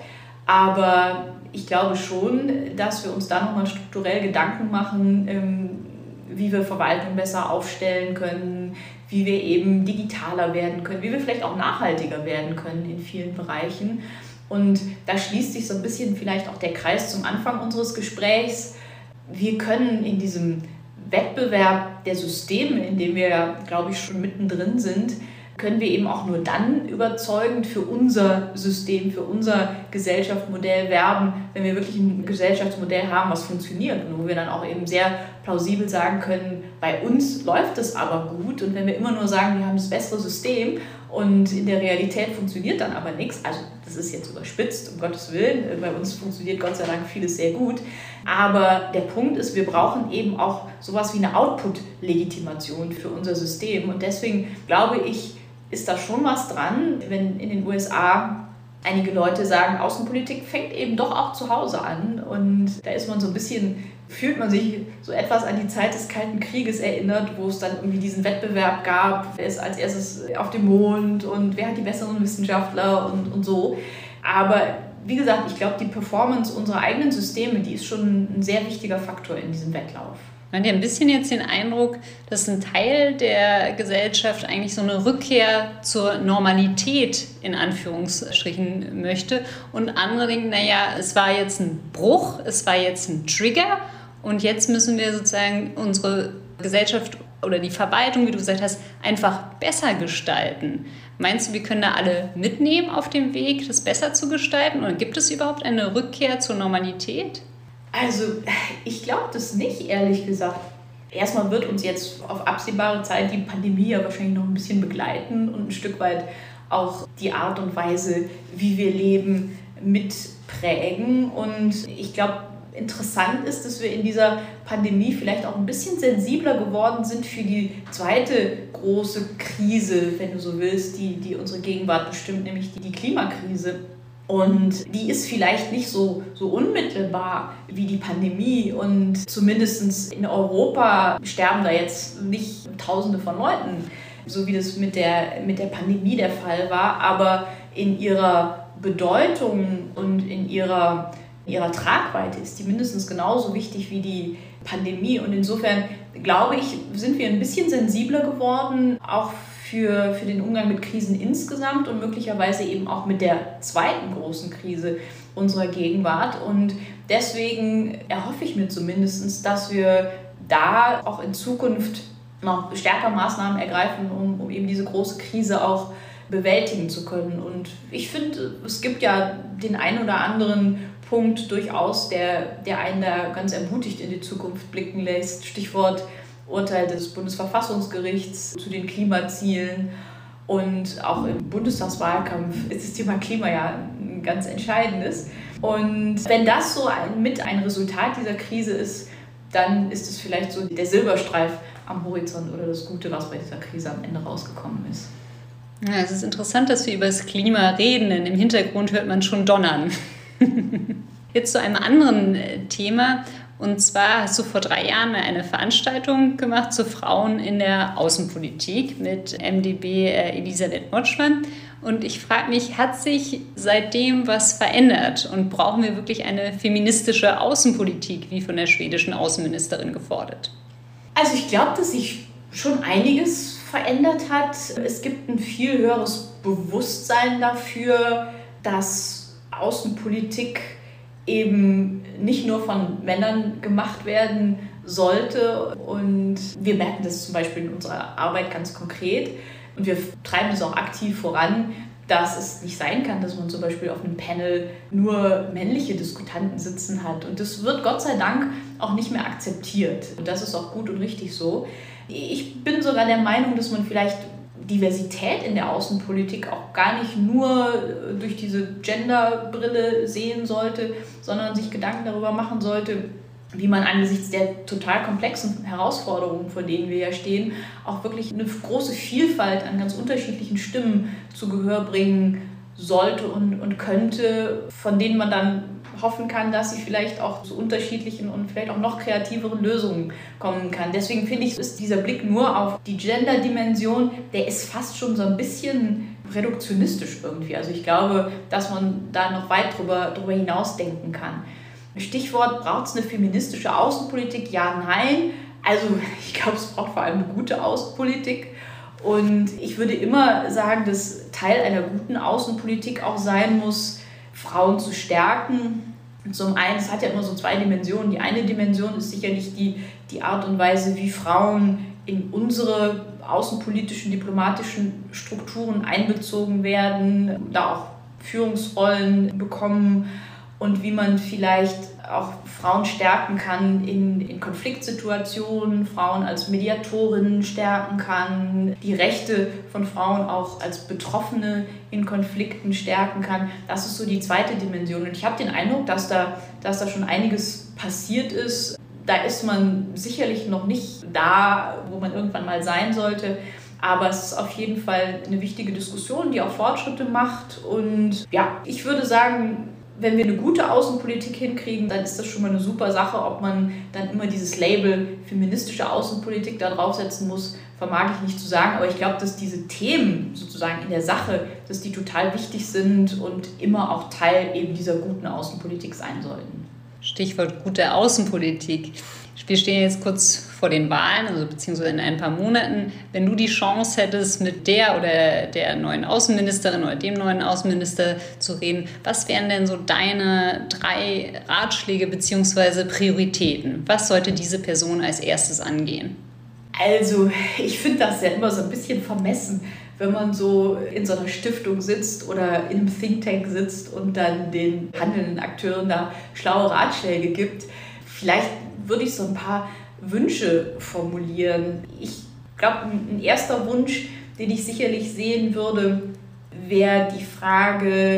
aber ich glaube schon, dass wir uns da nochmal strukturell Gedanken machen, wie wir Verwaltung besser aufstellen können, wie wir eben digitaler werden können, wie wir vielleicht auch nachhaltiger werden können in vielen Bereichen. Und da schließt sich so ein bisschen vielleicht auch der Kreis zum Anfang unseres Gesprächs. Wir können in diesem Wettbewerb der Systeme, in dem wir, glaube ich, schon mittendrin sind, können wir eben auch nur dann überzeugend für unser System, für unser Gesellschaftsmodell werben, wenn wir wirklich ein Gesellschaftsmodell haben, was funktioniert und wo wir dann auch eben sehr plausibel sagen können, bei uns läuft es aber gut. Und wenn wir immer nur sagen, wir haben das bessere System und in der Realität funktioniert dann aber nichts, also das ist jetzt überspitzt, um Gottes Willen, bei uns funktioniert Gott sei Dank vieles sehr gut, aber der Punkt ist, wir brauchen eben auch sowas wie eine Output-Legitimation für unser System und deswegen glaube ich, ist da schon was dran, wenn in den USA einige Leute sagen, Außenpolitik fängt eben doch auch zu Hause an und da ist man so ein bisschen, fühlt man sich so etwas an die Zeit des Kalten Krieges erinnert, wo es dann irgendwie diesen Wettbewerb gab, wer ist als erstes auf dem Mond und wer hat die besseren Wissenschaftler und so. Aber wie gesagt, ich glaube, die Performance unserer eigenen Systeme, die ist schon ein sehr wichtiger Faktor in diesem Wettlauf. Man hat ja ein bisschen jetzt den Eindruck, dass ein Teil der Gesellschaft eigentlich so eine Rückkehr zur Normalität in Anführungsstrichen möchte und andere denken, naja, es war jetzt ein Bruch, es war jetzt ein Trigger und jetzt müssen wir sozusagen unsere Gesellschaft oder die Verwaltung, wie du gesagt hast, einfach besser gestalten. Meinst du, wir können da alle mitnehmen auf dem Weg, das besser zu gestalten? Oder gibt es überhaupt eine Rückkehr zur Normalität? Also ich glaube das nicht, ehrlich gesagt. Erstmal wird uns jetzt auf absehbare Zeit die Pandemie ja wahrscheinlich noch ein bisschen begleiten und ein Stück weit auch die Art und Weise, wie wir leben, mitprägen. Und ich glaube, interessant ist, dass wir in dieser Pandemie vielleicht auch ein bisschen sensibler geworden sind für die zweite große Krise, wenn du so willst, die unsere Gegenwart bestimmt, nämlich die Klimakrise. Und die ist vielleicht nicht so unmittelbar wie die Pandemie. Und zumindest in Europa sterben da jetzt nicht Tausende von Leuten, so wie das mit der Pandemie der Fall war. Aber in ihrer Bedeutung und in ihrer Tragweite ist die mindestens genauso wichtig wie die Pandemie. Und insofern, glaube ich, sind wir ein bisschen sensibler geworden, auch für den Umgang mit Krisen insgesamt und möglicherweise eben auch mit der zweiten großen Krise unserer Gegenwart. Und deswegen erhoffe ich mir zumindest, dass wir da auch in Zukunft noch stärker Maßnahmen ergreifen, um eben diese große Krise auch bewältigen zu können. Und ich finde, es gibt ja den einen oder anderen Punkt durchaus, der einen da ganz ermutigt in die Zukunft blicken lässt. Stichwort Urteil des Bundesverfassungsgerichts zu den Klimazielen. Und auch im Bundestagswahlkampf ist das Thema Klima ja ein ganz entscheidendes. Und wenn das so ein Resultat dieser Krise ist, dann ist es vielleicht so der Silberstreif am Horizont oder das Gute, was bei dieser Krise am Ende rausgekommen ist. Ja, es ist interessant, dass wir über das Klima reden, denn im Hintergrund hört man schon donnern. Jetzt zu einem anderen Thema. Und zwar hast du vor 3 Jahren eine Veranstaltung gemacht zu Frauen in der Außenpolitik mit MdB Elisabeth Motschmann. Und ich frage mich, hat sich seitdem was verändert? Und brauchen wir wirklich eine feministische Außenpolitik, wie von der schwedischen Außenministerin gefordert? Also ich glaube, dass sich schon einiges verändert hat. Es gibt ein viel höheres Bewusstsein dafür, dass Außenpolitik eben nicht nur von Männern gemacht werden sollte. Und wir merken das zum Beispiel in unserer Arbeit ganz konkret. Und wir treiben es auch aktiv voran, dass es nicht sein kann, dass man zum Beispiel auf einem Panel nur männliche Diskutanten sitzen hat. Und das wird Gott sei Dank auch nicht mehr akzeptiert. Und das ist auch gut und richtig so. Ich bin sogar der Meinung, dass man vielleicht Diversität in der Außenpolitik auch gar nicht nur durch diese Genderbrille sehen sollte, sondern sich Gedanken darüber machen sollte, wie man angesichts der total komplexen Herausforderungen, vor denen wir ja stehen, auch wirklich eine große Vielfalt an ganz unterschiedlichen Stimmen zu Gehör bringen sollte und könnte, von denen man dann hoffen kann, dass sie vielleicht auch zu unterschiedlichen und vielleicht auch noch kreativeren Lösungen kommen kann. Deswegen finde ich, ist dieser Blick nur auf die Gender-Dimension, der ist fast schon so ein bisschen reduktionistisch irgendwie. Also ich glaube, dass man da noch weit drüber hinausdenken kann. Stichwort, braucht es eine feministische Außenpolitik? Ja, nein. Also ich glaube, es braucht vor allem eine gute Außenpolitik. Und ich würde immer sagen, dass Teil einer guten Außenpolitik auch sein muss, Frauen zu stärken. Zum einen, es hat ja immer so 2 Dimensionen. Die eine Dimension ist sicherlich die Art und Weise, wie Frauen in unsere außenpolitischen, diplomatischen Strukturen einbezogen werden, da auch Führungsrollen bekommen und wie man vielleicht auch Frauen stärken kann in Konfliktsituationen, Frauen als Mediatorinnen stärken kann, die Rechte von Frauen auch als Betroffene in Konflikten stärken kann. Das ist so die zweite Dimension. Und ich habe den Eindruck, dass da schon einiges passiert ist. Da ist man sicherlich noch nicht da, wo man irgendwann mal sein sollte. Aber es ist auf jeden Fall eine wichtige Diskussion, die auch Fortschritte macht. Und ja, ich würde sagen, wenn wir eine gute Außenpolitik hinkriegen, dann ist das schon mal eine super Sache. Ob man dann immer dieses Label feministische Außenpolitik da draufsetzen muss, vermag ich nicht zu sagen. Aber ich glaube, dass diese Themen sozusagen in der Sache, dass die total wichtig sind und immer auch Teil eben dieser guten Außenpolitik sein sollten. Stichwort gute Außenpolitik. Wir stehen jetzt kurz vor den Wahlen, also beziehungsweise in ein paar Monaten. Wenn du die Chance hättest, mit der oder der neuen Außenministerin oder dem neuen Außenminister zu reden, was wären denn so deine 3 Ratschläge beziehungsweise Prioritäten? Was sollte diese Person als erstes angehen? Also, ich finde das ja immer so ein bisschen vermessen, wenn man so in so einer Stiftung sitzt oder in einem Think Tank sitzt und dann den handelnden Akteuren da schlaue Ratschläge gibt. Vielleicht würde ich so ein paar Wünsche formulieren. Ich glaube, ein erster Wunsch, den ich sicherlich sehen würde, wäre die Frage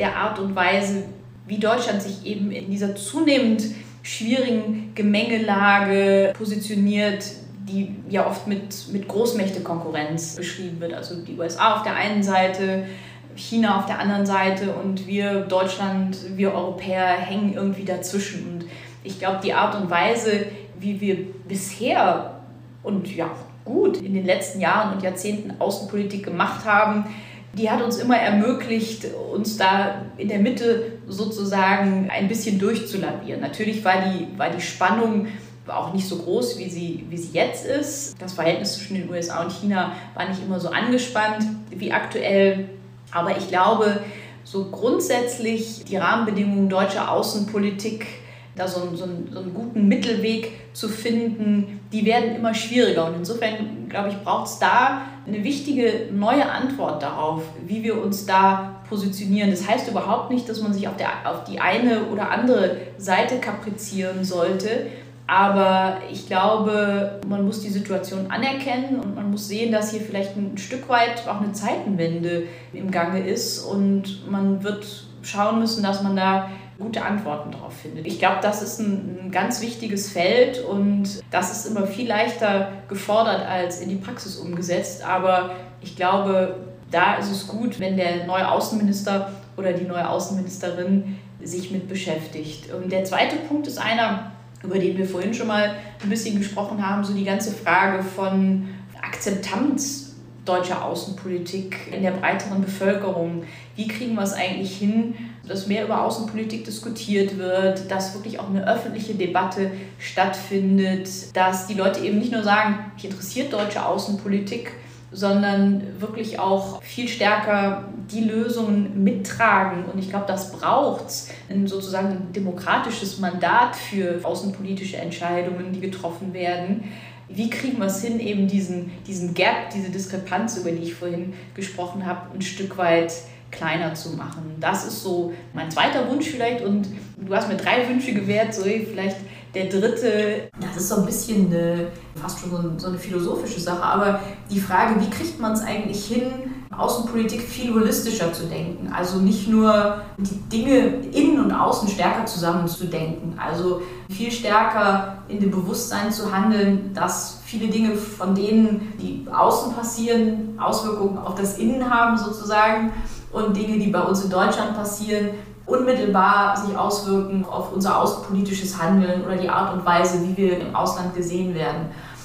der Art und Weise, wie Deutschland sich eben in dieser zunehmend schwierigen Gemengelage positioniert, die ja oft mit Großmächte-Konkurrenz beschrieben wird. Also die USA auf der einen Seite, China auf der anderen Seite und wir Deutschland, wir Europäer hängen irgendwie dazwischen. Und ich glaube, die Art und Weise, wie wir bisher und ja gut in den letzten Jahren und Jahrzehnten Außenpolitik gemacht haben, die hat uns immer ermöglicht, uns da in der Mitte sozusagen ein bisschen durchzulavieren. Natürlich war die Spannung auch nicht so groß, wie sie jetzt ist. Das Verhältnis zwischen den USA und China war nicht immer so angespannt wie aktuell. Aber ich glaube, so grundsätzlich die Rahmenbedingungen deutscher Außenpolitik, da so einen guten Mittelweg zu finden, die werden immer schwieriger. Und insofern, glaube ich, braucht es da eine wichtige neue Antwort darauf, wie wir uns da positionieren. Das heißt überhaupt nicht, dass man sich auf die eine oder andere Seite kaprizieren sollte. Aber ich glaube, man muss die Situation anerkennen und man muss sehen, dass hier vielleicht ein Stück weit auch eine Zeitenwende im Gange ist. Und man wird schauen müssen, dass man da gute Antworten darauf findet. Ich glaube, das ist ein ganz wichtiges Feld und das ist immer viel leichter gefordert als in die Praxis umgesetzt. Aber ich glaube, da ist es gut, wenn der neue Außenminister oder die neue Außenministerin sich mit beschäftigt. Und der zweite Punkt ist einer, über den wir vorhin schon mal ein bisschen gesprochen haben, so die ganze Frage von Akzeptanz deutscher Außenpolitik in der breiteren Bevölkerung. Wie kriegen wir es eigentlich hin, dass mehr über Außenpolitik diskutiert wird, dass wirklich auch eine öffentliche Debatte stattfindet, dass die Leute eben nicht nur sagen, mich interessiert deutsche Außenpolitik, sondern wirklich auch viel stärker die Lösungen mittragen. Und ich glaube, das braucht es, sozusagen ein demokratisches Mandat für außenpolitische Entscheidungen, die getroffen werden. Wie kriegen wir es hin, eben diesen Gap, diese Diskrepanz, über die ich vorhin gesprochen habe, ein Stück weit kleiner zu machen? Das ist so mein zweiter Wunsch vielleicht. Und du hast mir 3 Wünsche gewährt, so vielleicht der dritte. Das ist so ein bisschen fast schon so eine philosophische Sache. Aber die Frage, wie kriegt man es eigentlich hin, Außenpolitik viel holistischer zu denken? Also nicht nur die Dinge innen und außen stärker zusammenzudenken. Also viel stärker in dem Bewusstsein zu handeln, dass viele Dinge von denen, die außen passieren, Auswirkungen auf das Innen haben sozusagen und Dinge, die bei uns in Deutschland passieren, unmittelbar sich auswirken auf unser außenpolitisches Handeln oder die Art und Weise, wie wir im Ausland gesehen werden.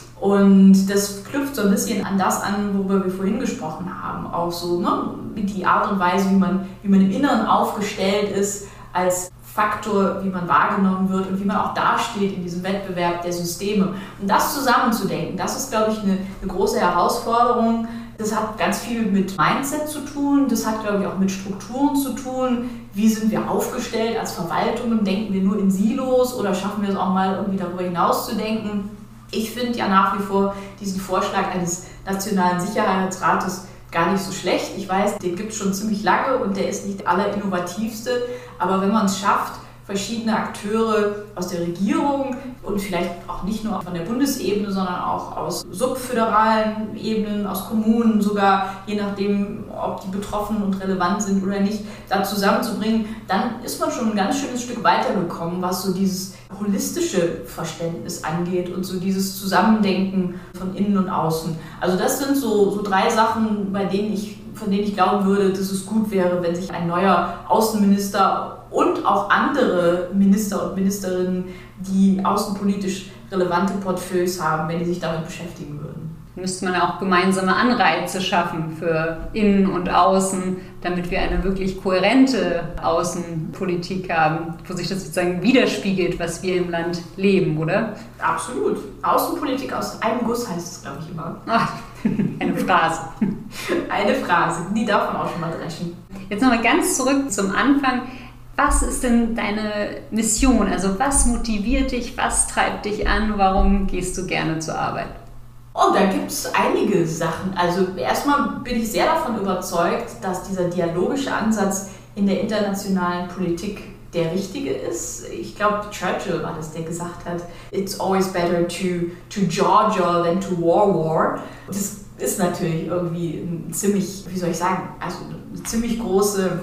Und das knüpft so ein bisschen an das an, worüber wir vorhin gesprochen haben. Auch so die Art und Weise, wie man im Inneren aufgestellt ist, als Faktor, wie man wahrgenommen wird und wie man auch dasteht in diesem Wettbewerb der Systeme. Und das zusammenzudenken, das ist, glaube ich, eine große Herausforderung. Das hat ganz viel mit Mindset zu tun, das hat, glaube ich, auch mit Strukturen zu tun. Wie sind wir aufgestellt als Verwaltungen? Denken wir nur in Silos oder schaffen wir es auch mal irgendwie darüber hinaus zu denken? Ich finde ja nach wie vor diesen Vorschlag eines Nationalen Sicherheitsrates gar nicht so schlecht. Ich weiß, den gibt es schon ziemlich lange und der ist nicht der allerinnovativste. Aber wenn man es schafft, verschiedene Akteure aus der Regierung und vielleicht auch nicht nur von der Bundesebene, sondern auch aus subföderalen Ebenen, aus Kommunen sogar, je nachdem, ob die betroffen und relevant sind oder nicht, da zusammenzubringen, dann ist man schon ein ganz schönes Stück weitergekommen, was so dieses holistische Verständnis angeht und so dieses Zusammendenken von innen und außen. Also das sind so 3 Sachen, von denen ich glauben würde, dass es gut wäre, wenn sich ein neuer Außenminister und auch andere Minister und Ministerinnen, die außenpolitisch relevante Portfolios haben, wenn die sich damit beschäftigen würden. Müsste man auch gemeinsame Anreize schaffen für Innen und Außen, damit wir eine wirklich kohärente Außenpolitik haben, wo sich das sozusagen widerspiegelt, was wir im Land leben, oder? Absolut. Außenpolitik aus einem Guss heißt es, glaube ich, immer. Ach, eine Phrase. Eine Phrase, die darf man auch schon mal dreschen. Jetzt nochmal ganz zurück zum Anfang. Was ist denn deine Mission? Also was motiviert dich, was treibt dich an, warum gehst du gerne zur Arbeit? Oh, da gibt es einige Sachen. Also erstmal bin ich sehr davon überzeugt, dass dieser dialogische Ansatz in der internationalen Politik der richtige ist. Ich glaube, Churchill war das, der gesagt hat, it's always better to jaw than to war. Das ist natürlich irgendwie ein ziemlich, wie soll ich sagen, also eine ziemlich große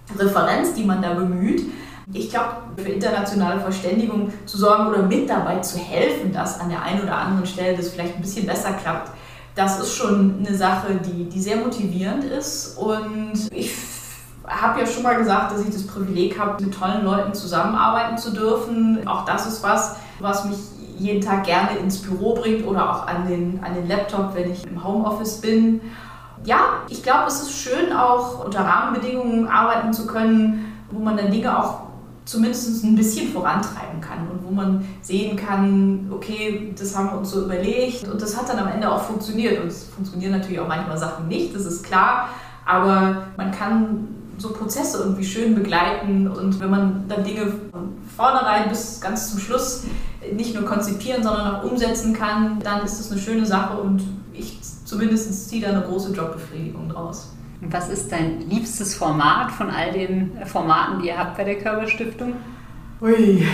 Referenz, die man da bemüht. Ich glaube, für internationale Verständigung zu sorgen oder mit dabei zu helfen, dass an der einen oder anderen Stelle das vielleicht ein bisschen besser klappt, das ist schon eine Sache, die sehr motivierend ist. Und ich habe ja schon mal gesagt, dass ich das Privileg habe, mit tollen Leuten zusammenarbeiten zu dürfen. Auch das ist was mich jeden Tag gerne ins Büro bringt oder auch an den Laptop, wenn ich im Homeoffice bin. Ja, ich glaube, es ist schön, auch unter Rahmenbedingungen arbeiten zu können, wo man dann Dinge auch zumindest ein bisschen vorantreiben kann und wo man sehen kann, okay, das haben wir uns so überlegt und das hat dann am Ende auch funktioniert. Und es funktionieren natürlich auch manchmal Sachen nicht, das ist klar, aber man kann so Prozesse irgendwie schön begleiten und wenn man dann Dinge von vornherein bis ganz zum Schluss nicht nur konzipieren, sondern auch umsetzen kann, dann ist das eine schöne Sache und ich zumindest ziehe da eine große Jobbefriedigung draus. Und was ist dein liebstes Format von all den Formaten, die ihr habt bei der Körperstiftung? Ui,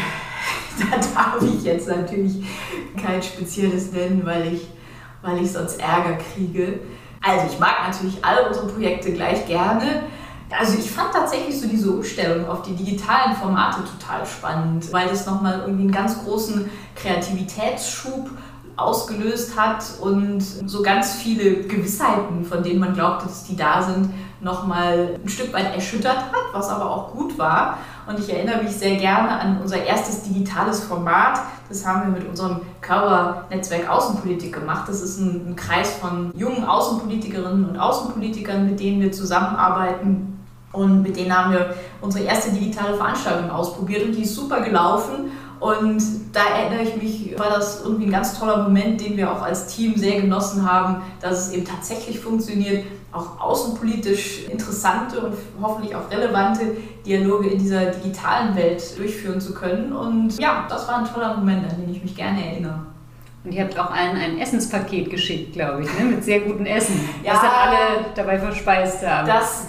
da darf ich jetzt natürlich kein spezielles nennen, weil ich sonst Ärger kriege. Also ich mag natürlich alle unsere Projekte gleich gerne. Also ich fand tatsächlich so diese Umstellung auf die digitalen Formate total spannend, weil das nochmal irgendwie einen ganz großen Kreativitätsschub ausgelöst hat und so ganz viele Gewissheiten, von denen man glaubte, dass die da sind, nochmal ein Stück weit erschüttert hat, was aber auch gut war. Und ich erinnere mich sehr gerne an unser erstes digitales Format. Das haben wir mit unserem Körpernetzwerk Außenpolitik gemacht. Das ist ein Kreis von jungen Außenpolitikerinnen und Außenpolitikern, mit denen wir zusammenarbeiten. Und mit denen haben wir unsere erste digitale Veranstaltung ausprobiert und die ist super gelaufen. Und da erinnere ich mich, war das irgendwie ein ganz toller Moment, den wir auch als Team sehr genossen haben, dass es eben tatsächlich funktioniert, auch außenpolitisch interessante und hoffentlich auch relevante Dialoge in dieser digitalen Welt durchführen zu können. Und ja, das war ein toller Moment, an den ich mich gerne erinnere. Und ihr habt auch allen ein Essenspaket geschickt, glaube ich, ne? Mit sehr gutem Essen, ja, was dann alle dabei verspeist haben.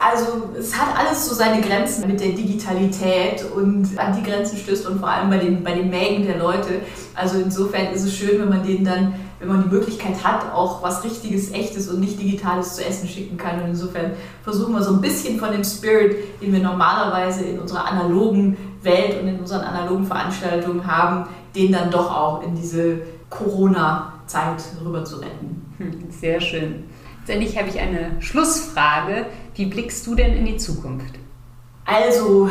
Es hat alles so seine Grenzen mit der Digitalität und an die Grenzen stößt und vor allem bei den Mägen der Leute. Also insofern ist es schön, wenn man denen dann, wenn man die Möglichkeit hat, auch was Richtiges, Echtes und nicht Digitales zu essen schicken kann. Und insofern versuchen wir so ein bisschen von dem Spirit, den wir normalerweise in unserer analogen Welt und in unseren analogen Veranstaltungen haben, den dann doch auch in diese Corona-Zeit rüber zu retten. Sehr schön. Letztendlich habe ich eine Schlussfrage. Wie blickst du denn in die Zukunft? Also,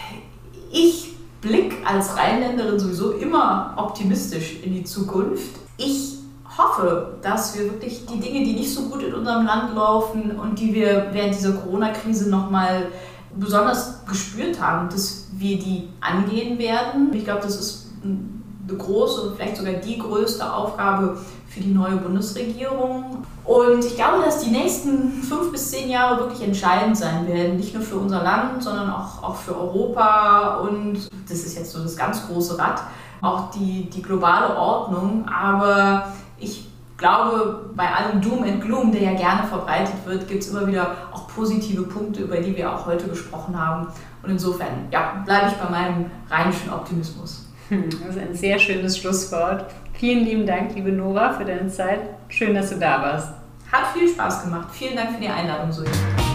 ich blicke als Rheinländerin sowieso immer optimistisch in die Zukunft. Ich hoffe, dass wir wirklich die Dinge, die nicht so gut in unserem Land laufen und die wir während dieser Corona-Krise nochmal besonders gespürt haben, dass wir die angehen werden. Ich glaube, das ist eine große und vielleicht sogar die größte Aufgabe für die neue Bundesregierung. Und ich glaube, dass die nächsten 5 bis 10 Jahre wirklich entscheidend sein werden. Nicht nur für unser Land, sondern auch für Europa. Und das ist jetzt so das ganz große Rad, auch die globale Ordnung. Aber ich glaube, bei allem Doom and Gloom, der ja gerne verbreitet wird, gibt es immer wieder auch positive Punkte, über die wir auch heute gesprochen haben. Und insofern bleibe ich bei meinem rheinischen Optimismus. Das ist ein sehr schönes Schlusswort. Vielen lieben Dank, liebe Nora, für deine Zeit. Schön, dass du da warst. Hat viel Spaß gemacht. Vielen Dank für die Einladung, Zoe.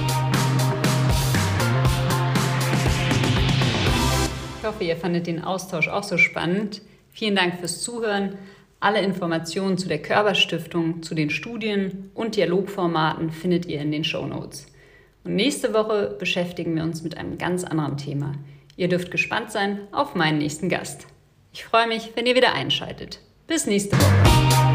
Ich hoffe, ihr fandet den Austausch auch so spannend. Vielen Dank fürs Zuhören. Alle Informationen zu der Körperstiftung, zu den Studien und Dialogformaten findet ihr in den Shownotes. Und nächste Woche beschäftigen wir uns mit einem ganz anderen Thema. Ihr dürft gespannt sein auf meinen nächsten Gast. Ich freue mich, wenn ihr wieder einschaltet. Bis nächste Woche.